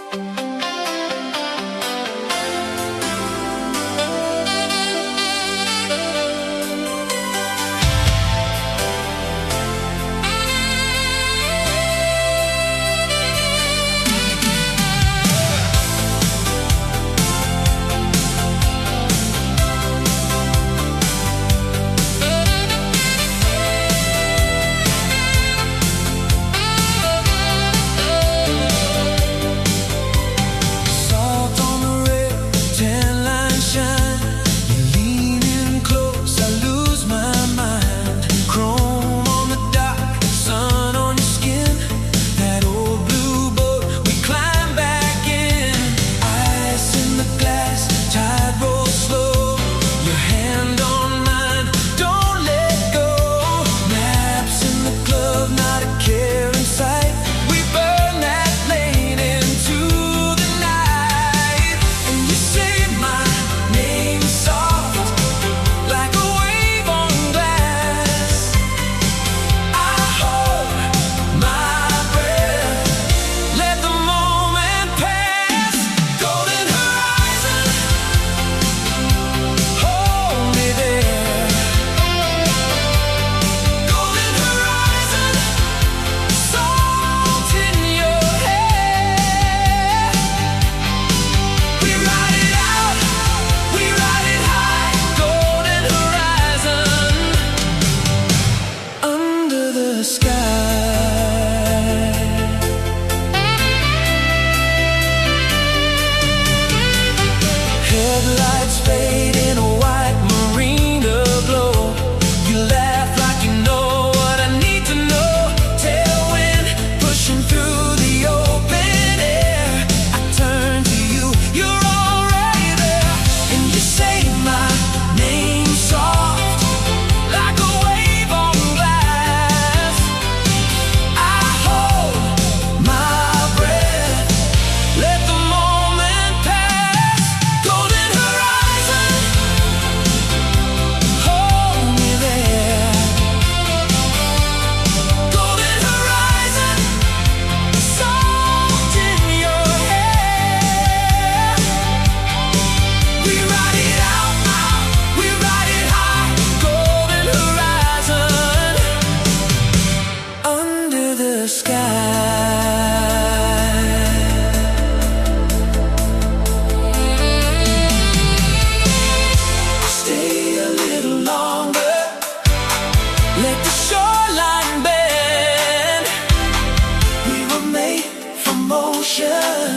Headlights fade in a white marina glow. You laugh like you know what I need to know. Tailwind pushing through the open air. I turn to you, you're already there. And you say my name soft, like a wave on glass. I hold my breath, let the moment pass. Golden horizon, hold me there. Golden horizon, soft in your hair. We ride it out, we ride it high. Golden horizon, under the sky. Stay a little longer, let the shoreline bend. We were made for motion.